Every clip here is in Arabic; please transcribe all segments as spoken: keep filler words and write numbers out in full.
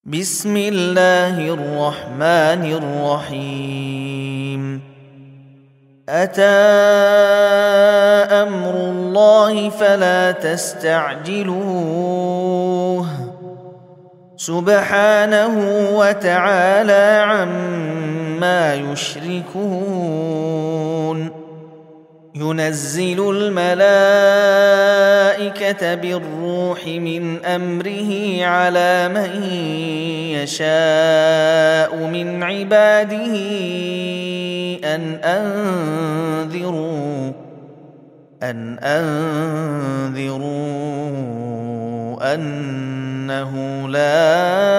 بسم الله الرحمن الرحيم. أتى أمر الله فلا تستعجلوه سبحانه وتعالى عما يشركون. ينزل الملائكة بالروح من أمره على من يشاء من عباده أن أنذروا أن أنذروا أنه لا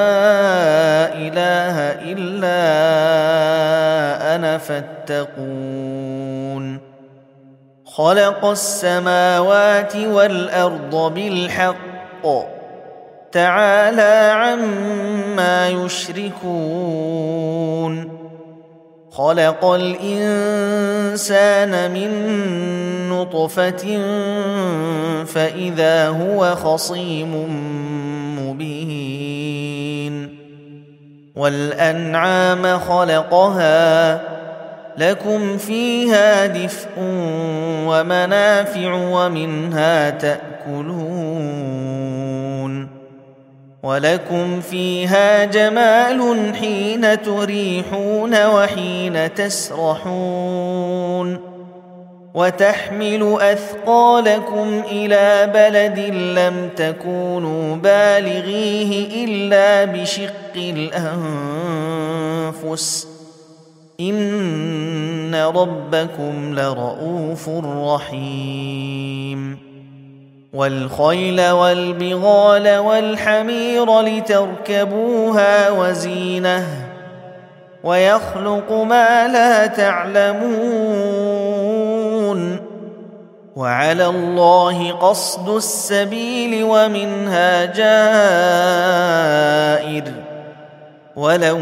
إله إلا أنا فاتقون. خلق السماوات والأرض بالحق تعالى عما يشركون. خلق الإنسان من نطفة فإذا هو خصيم مبين. والأنعام خلقها لكم فيها دفء ومنافع ومنها تأكلون. ولكم فيها جمال حين تريحون وحين تسرحون. وتحمل أثقالكم إلى بلد لم تكونوا بالغيه إلا بشق الأنفس إن ربكم لرؤوف رحيم. والخيل والبغال والحمير لتركبوها وزينة ويخلق ما لا تعلمون. وعلى الله قصد السبيل ومنها جائر ولو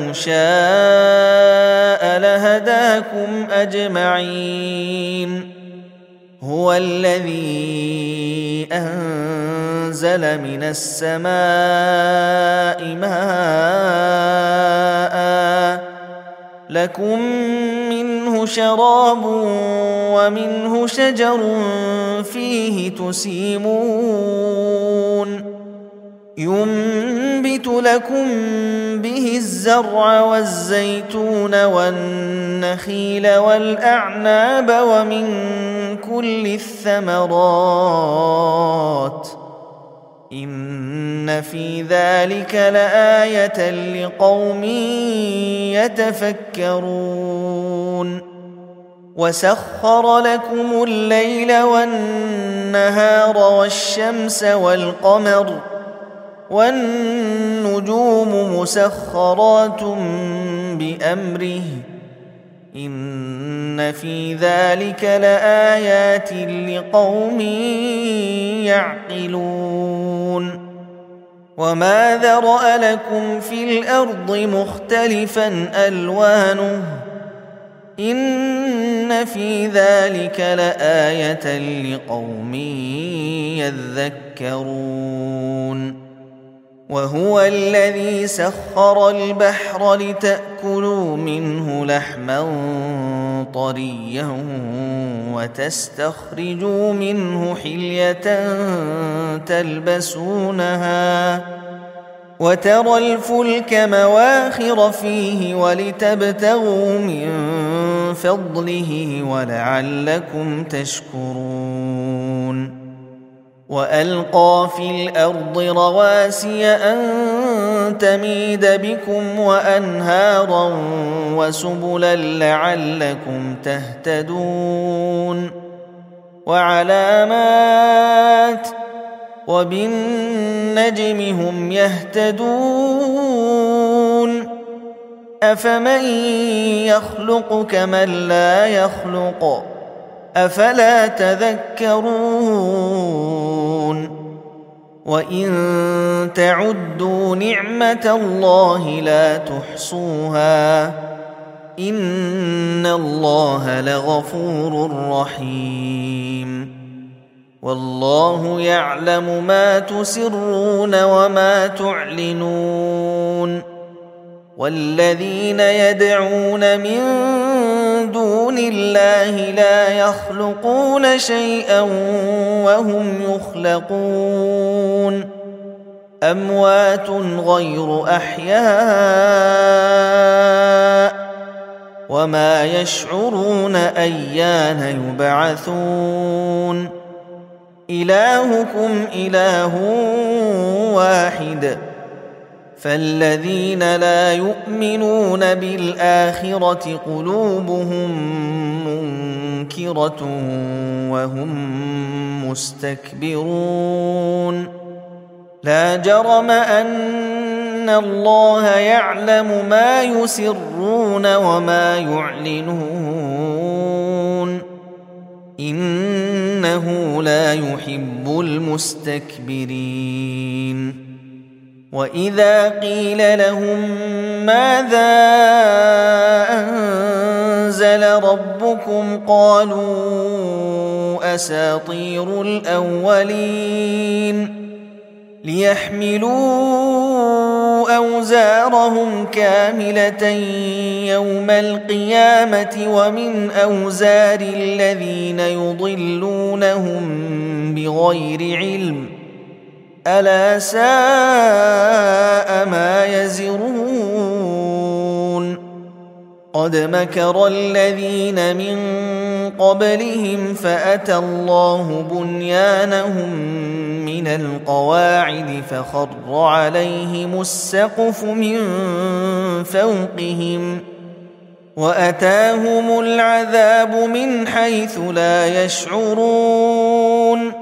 شاء لهداكم أجمعين. هو الذي أنزل من السماء ماء لكم منه شراب ومنه شجر فيه تسيمون. ينبت لكم به الزرع والزيتون والنخيل والأعناب ومن كل الثمرات إن في ذلك لآية لقوم يتفكرون. وسخر لكم الليل والنهار والشمس والقمر والنجوم مسخرات بأمره إن في ذلك لآيات لقوم يعقلون. وما ذرأ لكم في الأرض مختلفا ألوانه إن في ذلك لآية لقوم يذكرون. وهو الذي سخر البحر لتأكلوا منه لحما طريا وتستخرجوا منه حلية تلبسونها وترى الفلك مواخر فيه ولتبتغوا من فضله ولعلكم تشكرون. وألقى في الأرض رواسي أن تميد بكم وأنهارا وسبلا لعلكم تهتدون. وعلامات وبالنجم هم يهتدون. أفمن يخلق كمن لا يخلق أفلا تذكرون. وإن تعدوا نعمة الله لا تحصوها إن الله لغفور رحيم. والله يعلم ما تسرون وما تعلنون والذين يدعون من دون الله لا يخلقون شيئا وهم يخلقون أموات غير أحياء وما يشعرون أيان يبعثون إلهكم إله واحد فالذين لا يؤمنون بالآخرة قلوبهم منكرة وهم مستكبرون لا جرم أن الله يعلم ما يسرون وما يعلنون إنه لا يحب المستكبرين وإذا قيل لهم ماذا أنزل ربكم قالوا أساطير الأولين ليحملوا أوزارهم كاملة يوم القيامة ومن أوزار الذين يضلونهم بغير علم ألا ساء ما يزرون قد مكر الذين من قبلهم فأتى الله بنيانهم من القواعد فخر عليهم السقف من فوقهم وأتاهم العذاب من حيث لا يشعرون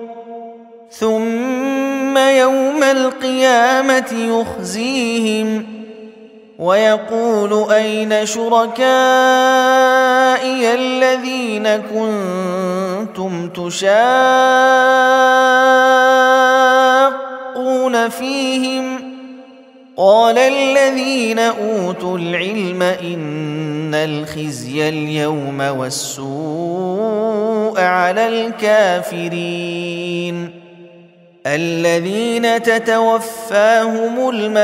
ثم يوم القيامة يخزيهم ويقول أين شركائي الذين كنتم تشاقون فيهم قال الذين أوتوا العلم إن الخزي اليوم والسوء على الكافرين الذين تتوفاهم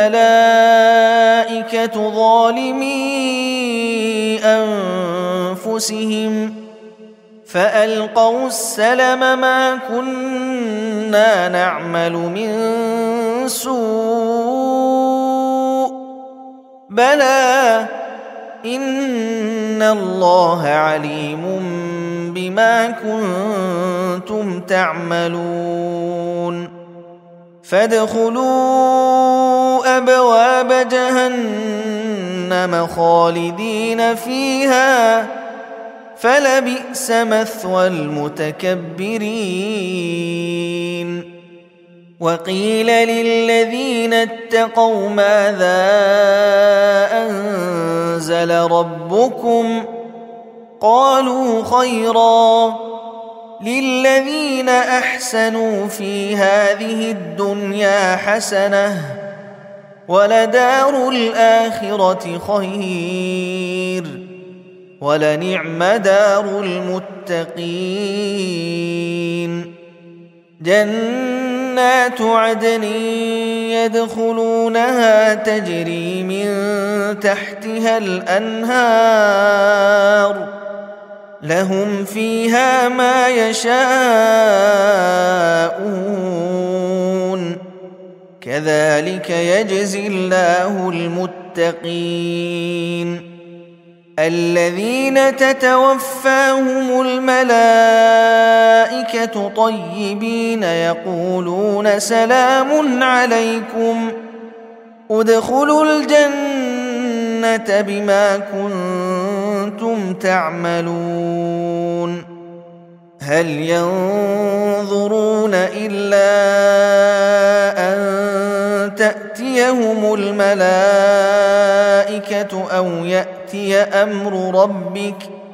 الملائكة ظالمي أنفسهم فألقوا السلم ما كنا نعمل من سوء بلى إن الله عليم بما كنتم تعملون فادخلوا أبواب جهنم خالدين فيها فلبئس مثوى المتكبرين وقيل للذين اتقوا ماذا أنزل ربكم قالوا خيرا للذين أحسنوا في هذه الدنيا حسنة ولدار الآخرة خير ولنعم دار المتقين جنات عدن يدخلونها تجري من تحتها الأنهار لهم فيها ما يشاءون كذلك يجزي الله المتقين الذين تتوفاهم الملائكة طيبين يقولون سلام عليكم ادخلوا الجنة بما كنتم تعملون هل ينظرون إلا أن تأتيهم الملائكة أو يأتي أمر ربك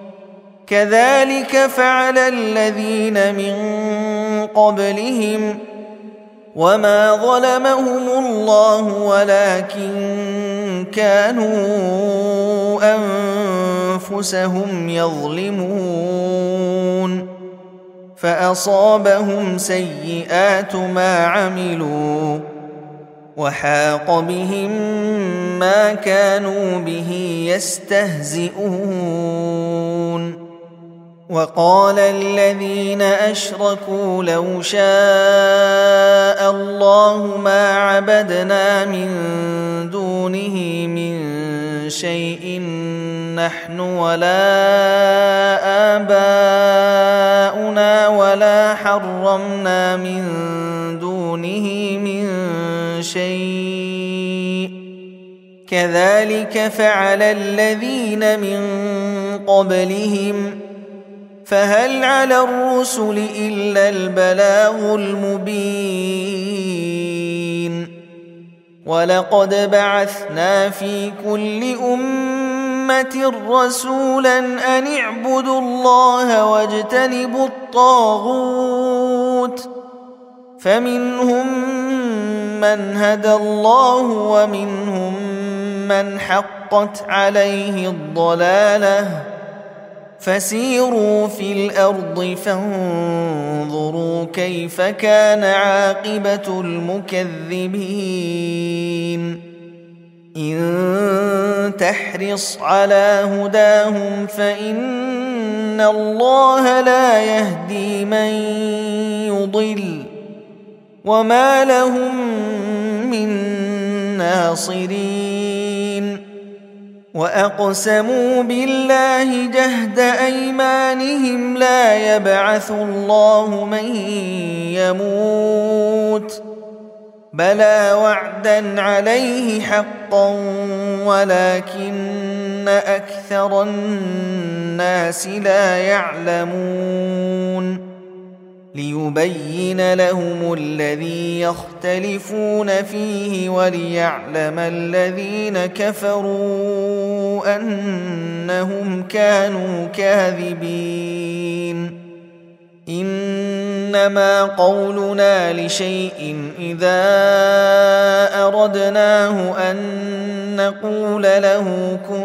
كذلك فعل الذين من قبلهم وما ظلمهم الله ولكن كانوا أنفسهم يظلمون فأصابهم سيئات ما عملوا وحاق بهم ما كانوا به يستهزئون وقال الذين أشركوا لو شاء الله ما عبدنا من دونه من شيء نحن ولا آباؤنا ولا حرمنا من دونه من شيء كذلك فعل الذين من قبلهم فهل على الرسل إلا البلاغ المبين ولقد بعثنا في كل أمة رسولا أن اعبدوا الله واجتنبوا الطاغوت فمنهم من هدى الله ومنهم من حقت عليه الضلالة فسيروا في الأرض فانظروا كيف كان عاقبة المكذبين إن تحرص على هداهم فإن الله لا يهدي من يضل وما لهم من ناصرين وأقسموا بالله جهد أيمانهم لا يبعث الله من يموت بلى وعدا عليه حقا ولكن أكثر الناس لا يعلمون ليبين لهم الذي يختلفون فيه وليعلم الذين كفروا أنهم كانوا كاذبين إنما قولنا لشيء إذا أردناه أن نقول له كن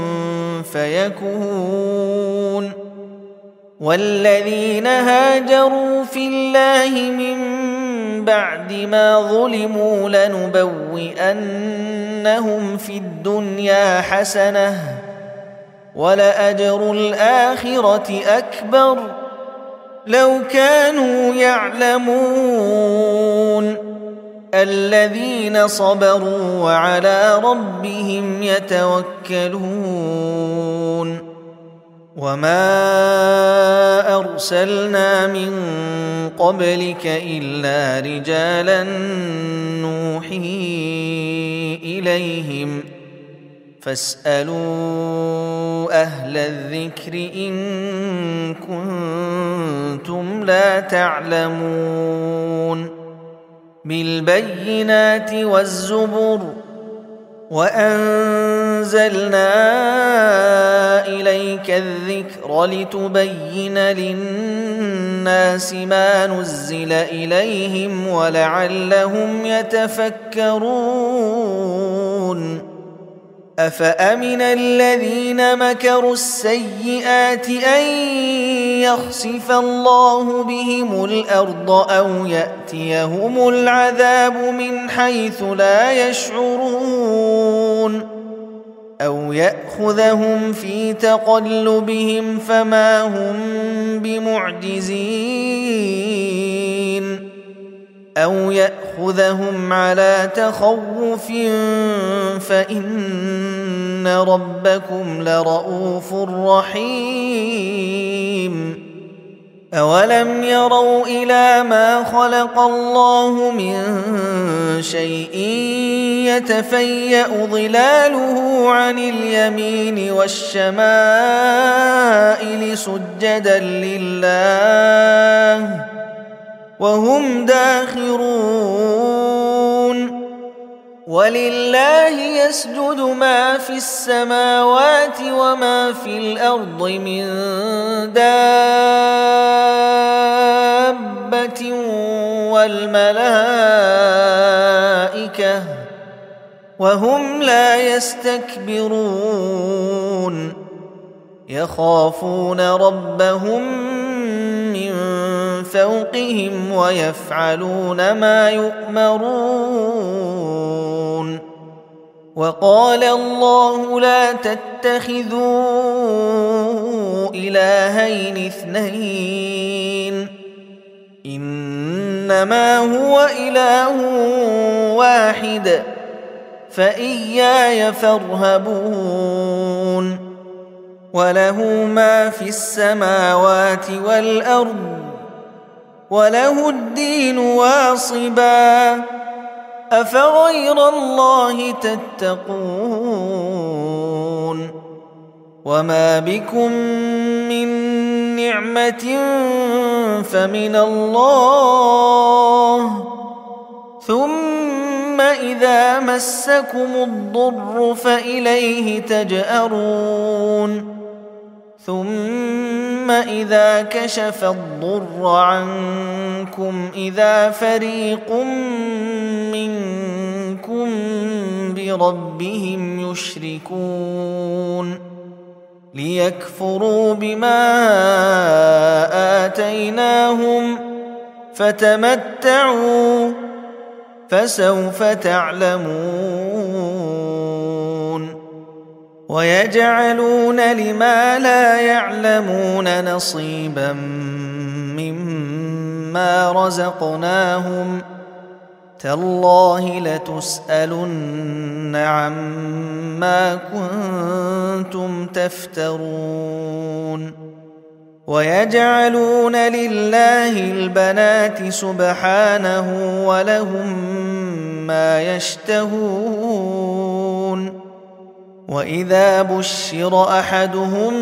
فيكون والذين هاجروا في الله من بعد ما ظلموا لنبوئنهم في الدنيا حسنة ولأجر الآخرة أكبر لو كانوا يعلمون الذين صبروا وعلى ربهم يتوكلون وما أرسلنا من قبلك إلا رجالا نوحي إليهم فاسألوا أهل الذكر إن كنتم لا تعلمون بالبينات والزبر وأنزلنا إليك الذكر لتبين للناس ما نزل إليهم ولعلهم يتفكرون أفأمن الذين مكروا السيئات أن يخسف الله بهم الأرض أو يأتيهم العذاب من حيث لا يشعرون أو يأخذهم في تقلبهم فما هم بمعجزين أو يأخذهم على تخوف فإن ربكم لرؤوف رحيم أولم يروا إلى ما خلق الله من شيء يتفيأ ظلاله عن اليمين والشمائل سجدا لله وهم داخرون ولله يسجد ما في السماوات وما في الأرض من دابة والملائكة وهم لا يستكبرون يخافون ربهم من فوقهم ويفعلون ما يؤمرون. وقال الله لا تتخذوا إلهين اثنين إنما هو إله واحد فإياي فارهبون. وله ما في السماوات والأرض وله الدين واصبا أفغير الله تتقون. وما بكم من نعمة فمن الله ثم إذا مسكم الضر فإليه تجأرون. ثم إذا كشف الضر عنكم إذا فريق منكم بربهم يشركون ليكفروا بما آتيناهم فتمتعوا فسوف تعلمون. ويجعلون لما لا يعلمون نصيبا مما رزقناهم تالله لتسألن عما كنتم تفترون. ويجعلون لله البنات سبحانه ولهم ما يشتهون. وإذا بشر أحدهم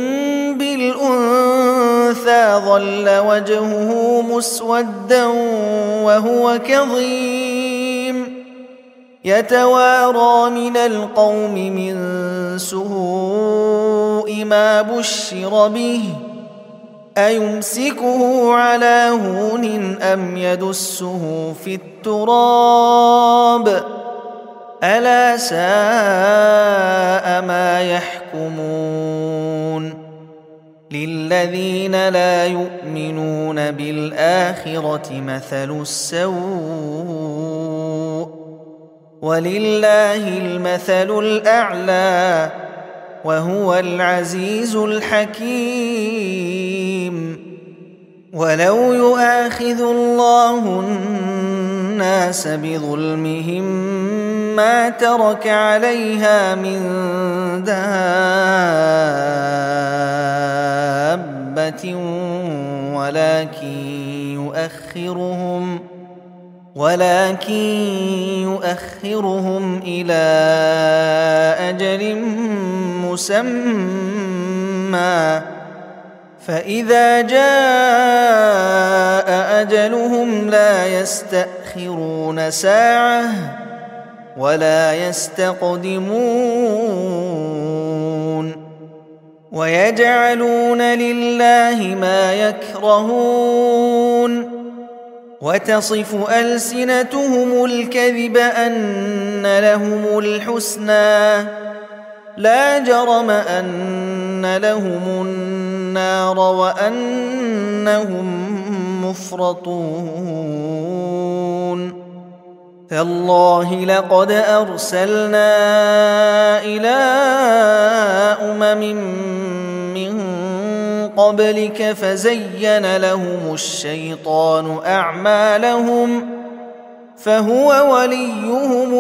بالأنثى ظل وجهه مسودا وهو كظيم يتوارى من القوم من سوء ما بشر به أيمسكه على هون أم يدسه في التراب ألا ساء ما يحكمون. للذين لا يؤمنون بالآخرة مثل السوء ولله المثل الأعلى وهو العزيز الحكيم. ولو يؤاخذ الله الناس بظلمهم ما ترك عليها من دابة ولكن يؤخرهم ولكن يؤخرهم إلى أجل مسمى فإذا جاء أجلهم لا يستأخرون ساعة ولا يستقدمون. ويجعلون لله ما يكرهون وتصف ألسنتهم الكذب أن لهم الحسنى لا جرم أن لهم النار وأنهم مفرطون. تالله لقد أرسلنا إلى أمم من قبلك فزين لهم الشيطان أعمالهم فهو وليهم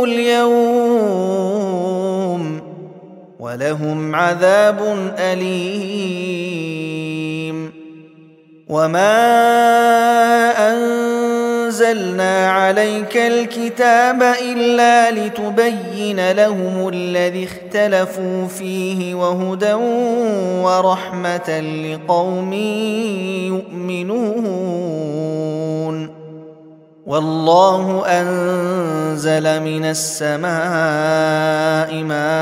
اليوم ولهم عذاب أليم. وما أنزلنا عليك الكتاب إلا لتبين لهم الذي اختلفوا فيه وهدى ورحمة لقوم يؤمنون. والله أنزل من السماء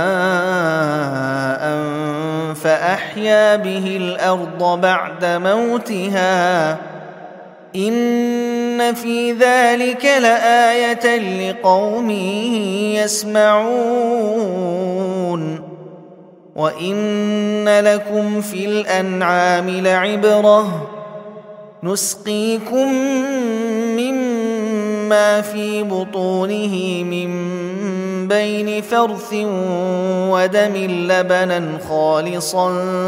ماء فأحيا به الأرض بعد موتها إن في ذلك لآية لقوم يسمعون. وإن لكم في الأنعام لعبرة نسقيكم مما في بطونه من بين فرث ودم لبنا خالصا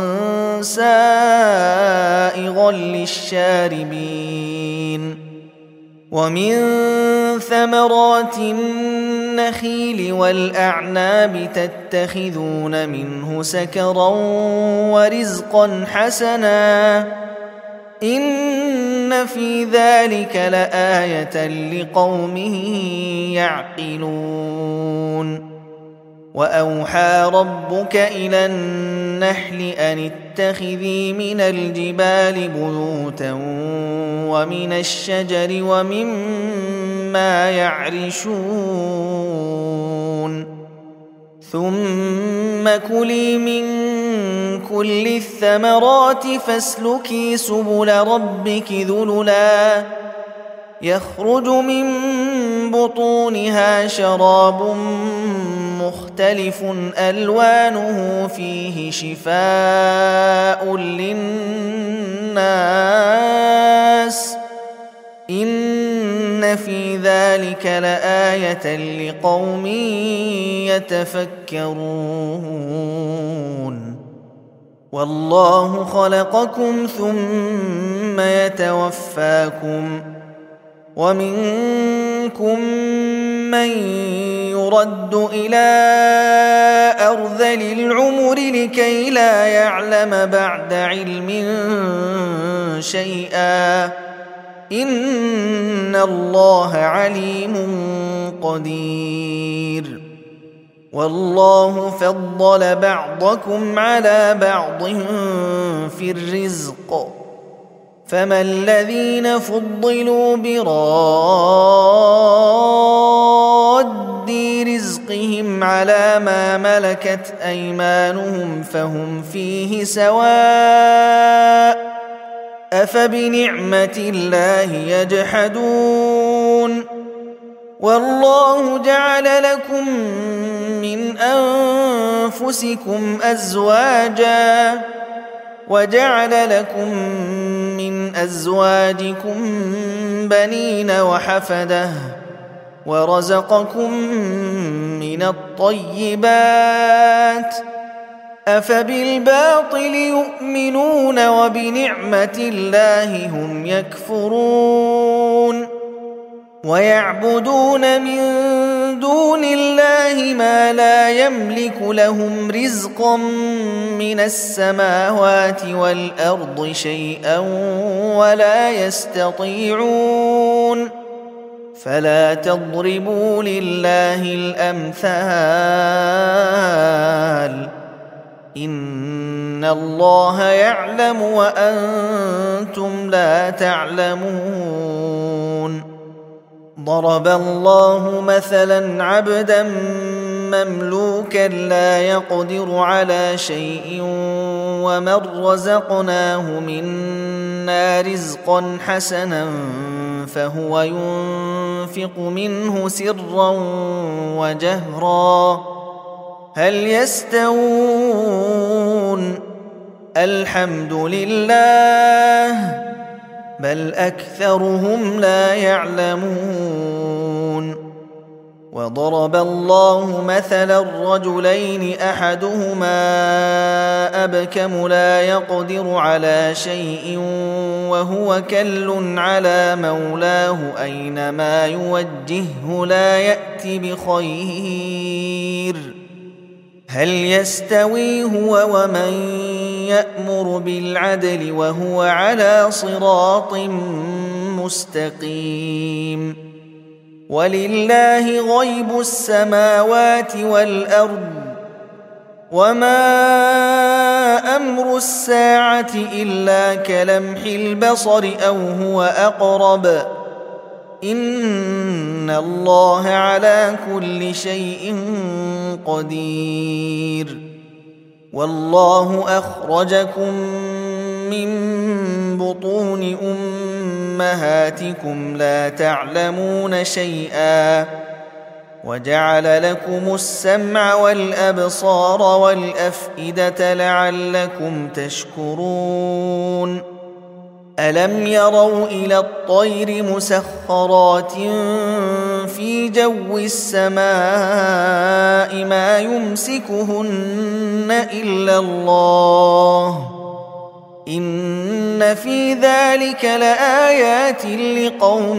سائغا للشاربين ومن ثمرات النخيل والأعناب تتخذون منه سكرا ورزقا حسنا إن في ذلك لآية لقوم يعقلون وأوحى ربك إلى النحل أن اتخذي من الجبال بيوتا ومن الشجر ومما يعرشون ثم كلي من كل الثمرات فاسلكي سبل ربك ذللا يخرج من بطونها شراب مختلف ألوانه فيه شفاء للناس إن في ذلك لآية لقوم يتفكرون والله خلقكم ثم يتوفاكم ومنكم من يرد إلى أرذل العمر لكي لا يعلم بعد علم شيئا إن الله عليم قدير والله فضل بعضكم على بعض في الرزق فما الذين فضلوا براد رزقهم على ما ملكت أيمانهم فهم فيه سواء أفبنعمة الله يجحدون والله جعل لكم من أنفسكم أزواجا وجعل لكم من أزواجكم بنين وحفدة ورزقكم من الطيبات أفبالباطل يؤمنون وبنعمة الله هم يكفرون ويعبدون من دون الله ما لا يملك لهم رزقا من السماوات والأرض شيئا ولا يستطيعون فلا تضربوا لله الأمثال إن الله يعلم وأنتم لا تعلمون ضرب الله مثلا عبدا مملوكا لا يقدر على شيء ومن رزقناه منا رزقا حسنا فهو ينفق منه سرا وجهرا هل يستوون الحمد لله بل أكثرهم لا يعلمون وضرب الله مثلا الرجلين أحدهما أبكم لا يقدر على شيء وهو كل على مولاه أينما يوجهه لا يأت بخير هل يستوي هو ومن يأمر بالعدل وهو على صراط مستقيم ولله غيب السماوات والأرض وما أمر الساعة إلا كلمح البصر أو هو أقرب إن الله على كل شيء قدير والله أخرجكم من بطون أمهاتكم لا تعلمون شيئا وجعل لكم السمع والأبصار والأفئدة لعلكم تشكرون ألم يروا إلى الطير مسخرات في جو السماء ما يمسكهن إلا الله إن في ذلك لآيات لقوم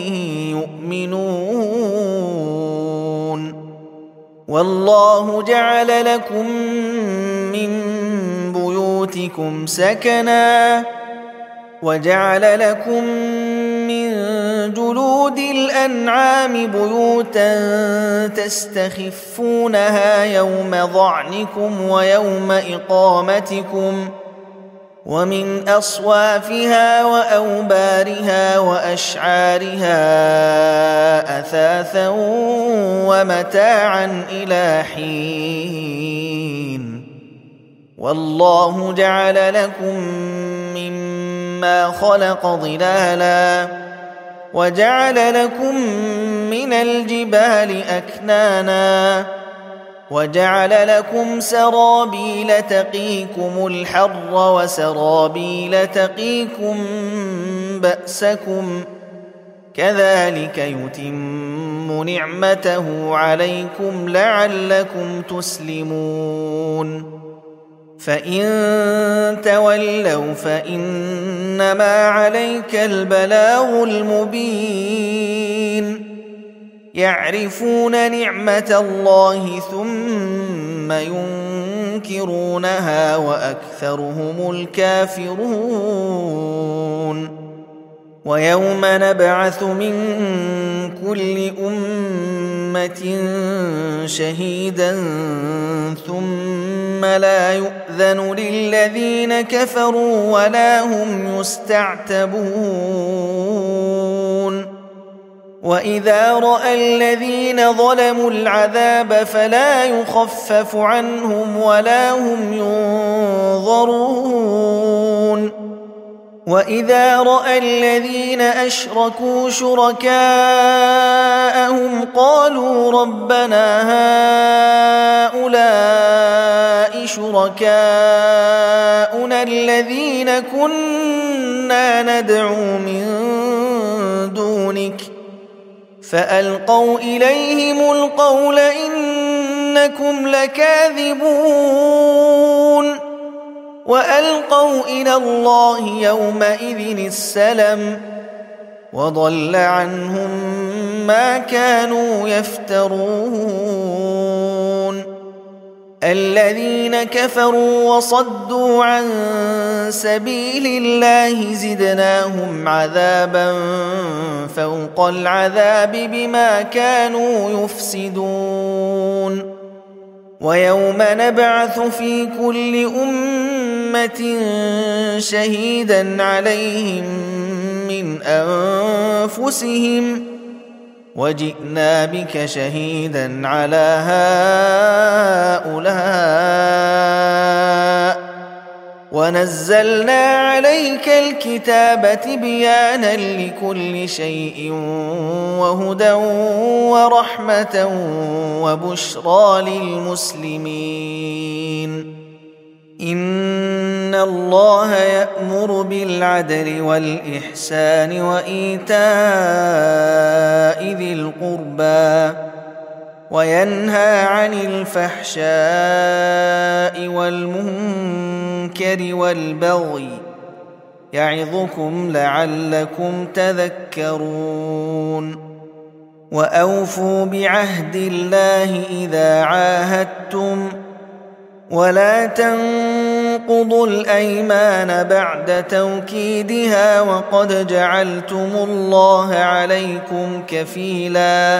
يؤمنون والله جعل لكم من بيوتكم سكنا وجعل لكم من جلود الأنعام بيوتا تستخفونها يوم ظعنكم ويوم إقامتكم ومن أصوافها وأوبارها وأشعارها أثاثا ومتاعا إلى حين والله جعل لكم مما خلق ظلالا وجعل لكم من الجبال أكنانا وجعل لكم سرابيل تقيكم الحر وسرابيل تقيكم بأسكم كذلك يتم نعمته عليكم لعلكم تسلمون فإن تولوا فإنما عليك البلاغ المبين يعرفون نعمة الله ثم ينكرونها وأكثرهم الكافرون ويوم نبعث من كل أمة شهيدا ثم لا يؤذن للذين كفروا ولا هم يستعتبون وإذا رأى الذين ظلموا العذاب فلا يخفف عنهم ولا هم ينظرون وإذا رأى الذين أشركوا شركاءهم قالوا ربنا هؤلاء شركاؤنا الذين كنا ندعو من دونك فألقوا إليهم القول إنكم لكاذبون وألقوا إلى الله يومئذ السلم وضل عنهم ما كانوا يفترون الذين كفروا وصدوا عن سبيل الله زدناهم عذابا فوق العذاب بما كانوا يفسدون ويوم نبعث في كل أمة شهيدا عليهم من أنفسهم وجئنا بك شهيدا على هؤلاء ونزلنا عليك الكتاب تبيانا لكل شيء وهدى ورحمة وبشرى للمسلمين إن الله يأمر بالعدل والإحسان وإيتاء ذي القربى وينهى عن الفحشاء والمنكر والبغي يعظكم لعلكم تذكرون وأوفوا بعهد الله إذا عاهدتم ولا تنقضوا الأيمان بعد توكيدها وقد جعلتم الله عليكم كفيلا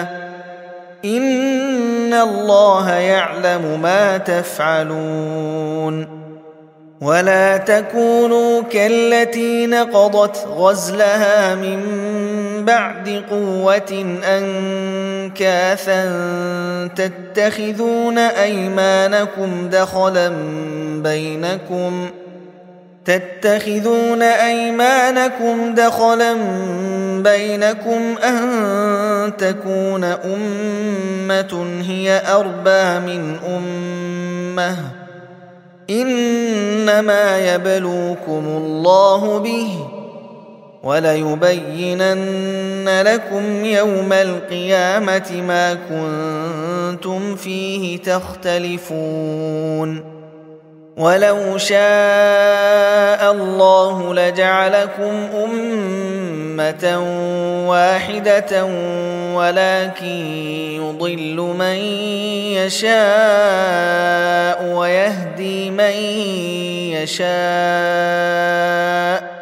إن الله يعلم ما تفعلون ولا تكونوا كالتي نقضت غزلها من بعد قوة أنكاثا تتخذون أيمانكم دخلا بينكم تتخذون أيمانكم دخلا بينكم أن تكون أمة هي أربى من أمة إنما يبلوكم الله به وليبينن لكم يوم القيامة ما كنتم فيه تختلفون ولو شاء الله لجعلكم أمة واحدة ولكن يضل من يشاء ويهدي من يشاء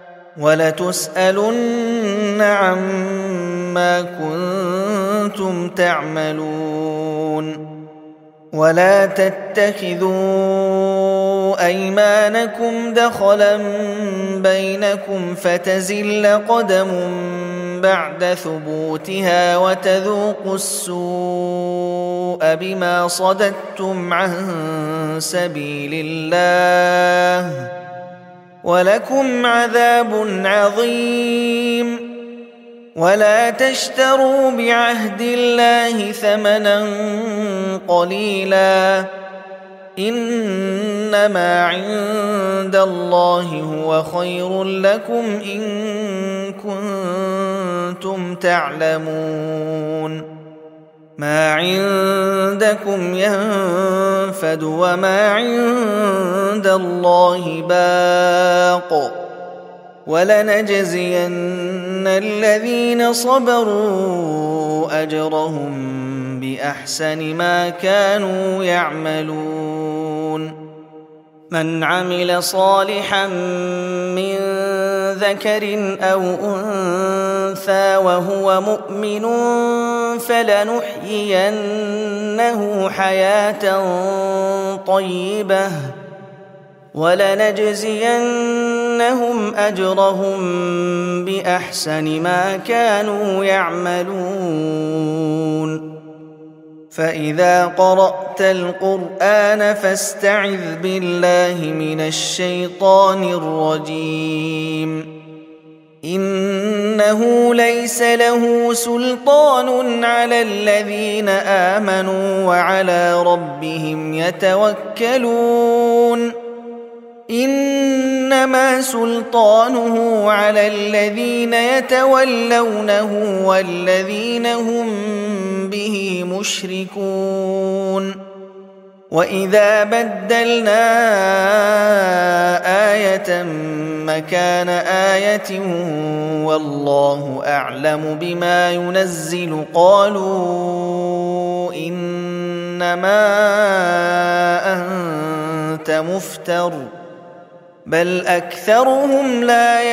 ولتسألن عما كنتم تعملون ولا تتخذوا أيمانكم دخلا بينكم فتزل قدم بعد ثبوتها وتذوقوا السوء بما صددتم عن سبيل الله ولكم عذاب عظيم ولا تشتروا بعهد الله ثمنا قليلا إنما عند الله هو خير لكم إن كنتم تعلمون ما عندكم ينفد وما عند الله باق ولنجزين الذين صبروا أجرهم بأحسن ما كانوا يعملون من عمل صالحا من ذكر أو أنثى وهو مؤمن فلنحيينه حياة طيبة ولنجزينهم أجرهم بأحسن ما كانوا يعملون فإذا قرأت القرآن فاستعذ بالله من الشيطان الرجيم إنه ليس له سلطان على الذين آمنوا وعلى ربهم يتوكلون إنما سلطانه على الذين يتولونه والذين هم به مشركون وإذا بدلنا آية مكان آية والله أعلم بما ينزل قالوا إنما أنت مفتر بل أكثرهم لا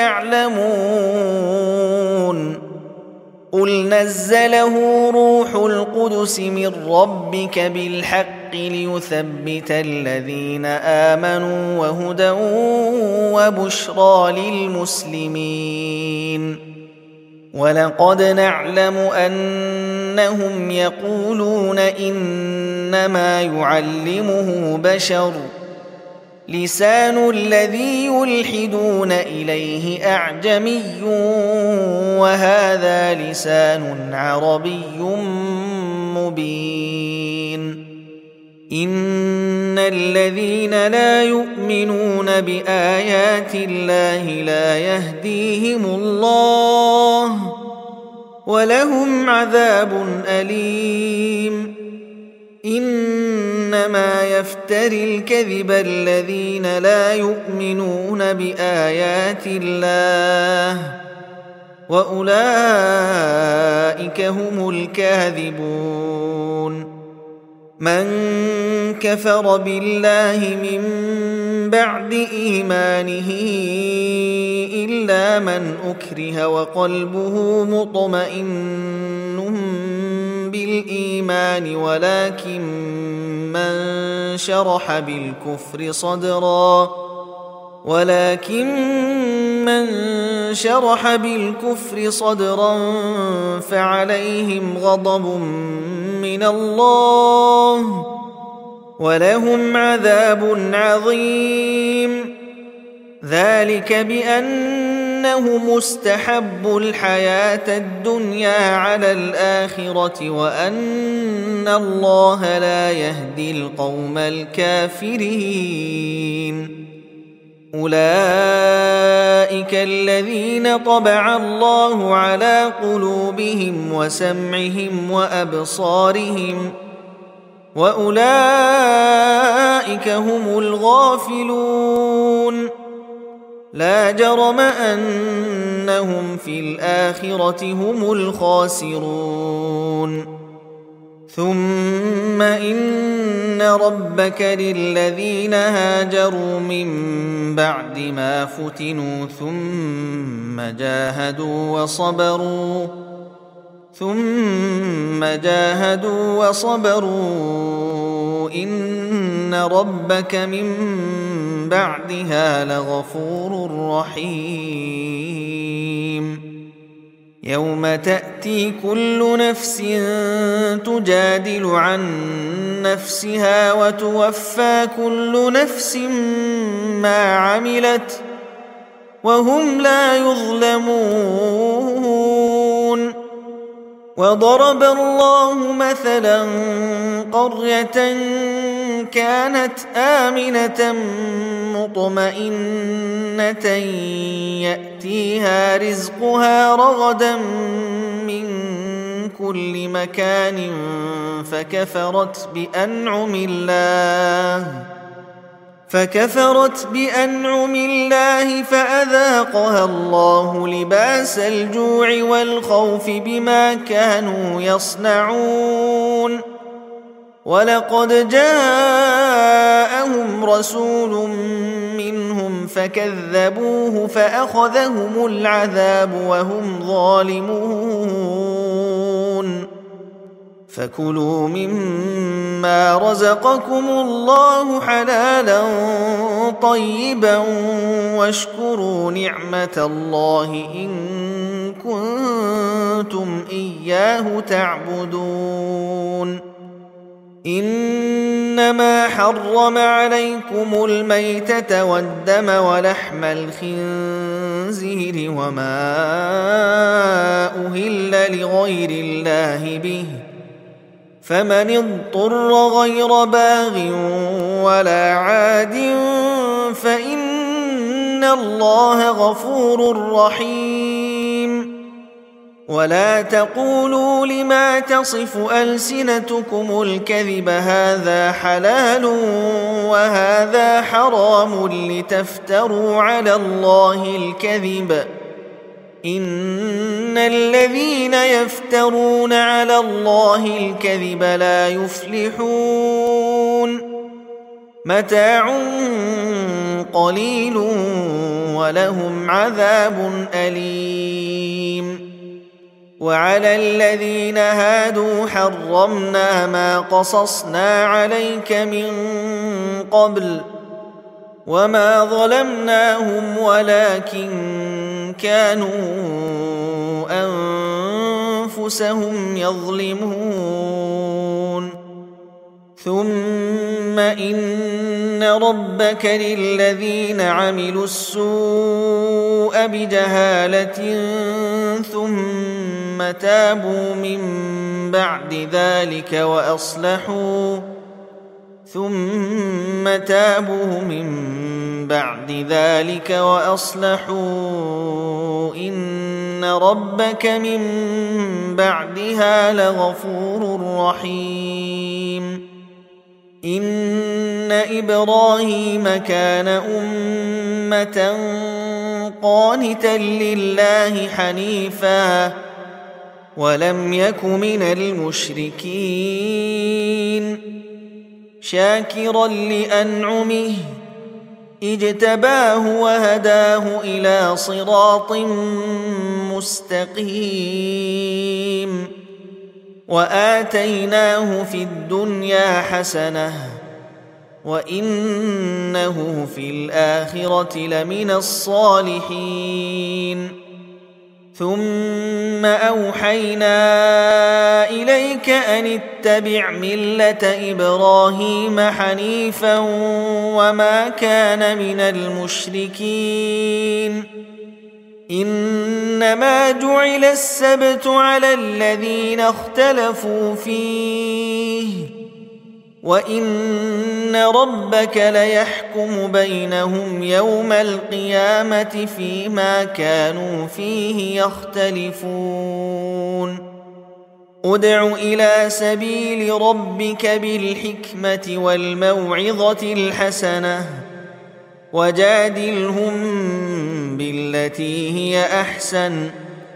يعلمون قل نزله روح القدس من ربك بالحق ليثبت الذين آمنوا وهدى وبشرى للمسلمين ولقد نعلم أنهم يقولون إنما يعلمه بشر لسان الذي يلحدون إليه أعجمي وهذا لسان عربي مبين إن الذين لا يؤمنون بآيات الله لا يهديهم الله ولهم عذاب أليم إنما يفتري الكذب الذين لا يؤمنون بآيات الله وأولئك هم الكاذبون من كفر بالله من بعد إيمانه إلا من أكره وقلبه مطمئن بالإيمان ولكن من شرح بالكفر صدرا ولكن من شرح بالكفر صدرا فعليهم غضب من الله ولهم عذاب عظيم ذلك بأنه مستحب الحياة الدنيا على الآخرة وأن الله لا يهدي القوم الكافرين أولئك الذين طبع الله على قلوبهم وسمعهم وأبصارهم وأولئك هم الغافلون لا جرم أنهم في الآخرة هم الخاسرون ثم إن ربك للذين هاجروا من بعد ما فتنوا ثم جاهدوا وصبروا ثم جاهدوا وصبروا إن ربك من بعدها لغفور رحيم يوم تأتي كل نفس تجادل عن نفسها وتوفى كل نفس ما عملت وهم لا يظلمون وضرب الله مثلا قرية كانت آمنة مطمئنة يأتيها رزقها رغدا من كل مكان فكفرت بأنعم الله فكفرت بأنعم الله فأذاقها الله لباس الجوع والخوف بما كانوا يصنعون ولقد جاءهم رسول منهم فكذبوه فأخذهم العذاب وهم ظالمون فكلوا مما رزقكم الله حلالا طيبا واشكروا نعمة الله إن كنتم إياه تعبدون إنما حرم عليكم الميتة والدم ولحم الخنزير وما أهل لغير الله به فمن اضطر غير باغ ولا عاد فإن الله غفور رحيم ولا تقولوا لما تصف ألسنتكم الكذب هذا حلال وهذا حرام لتفتروا على الله الكذب إن الذين يفترون على الله الكذب لا يفلحون متاع قليل ولهم عذاب أليم وعلى الذين هادوا حرمنا ما قصصنا عليك من قبل وما ظلمناهم ولكن كانوا أنفسهم يظلمون ثم إن ربك للذين عملوا السوء بجهالة ثم تابوا من بعد ذلك وأصلحوا ثم تابوا من بعد ذلك وأصلحوا إن ربك من بعدها لغفور رحيم إن إبراهيم كان أمة قانتا لله حنيفا ولم يك من المشركين شاكرا لأنعمه اجتباه وهداه إلى صراط مستقيم وآتيناه في الدنيا حسنة وإنه في الآخرة لمن الصالحين ثم أوحينا إليك أن اتبع ملة إبراهيم حنيفا وما كان من المشركين إنما جعل السبت على الذين اختلفوا فيه وإن ربك ليحكم بينهم يوم القيامة فيما كانوا فيه يختلفون ادع إلى سبيل ربك بالحكمة والموعظة الحسنة وجادلهم بالتي هي أحسن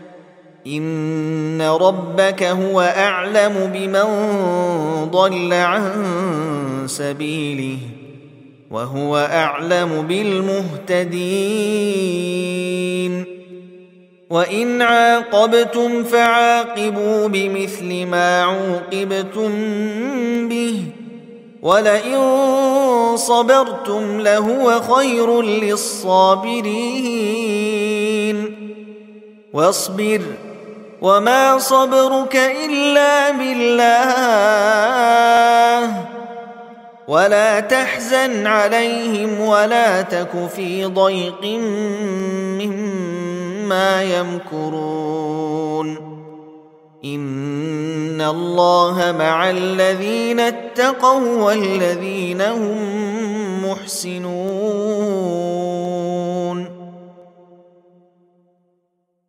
إن ربك هو أعلم بمن ضل عن سبيله وهو أعلم بالمهتدين وإن عاقبتم فعاقبوا بمثل ما عوقبتم به ولئن صبرتم لهو خير للصابرين واصبر وما صبرك إلا بالله ولا تحزن عليهم ولا تك في ضيق مما يمكرون إن الله مع الذين اتقوا والذين هم محسنون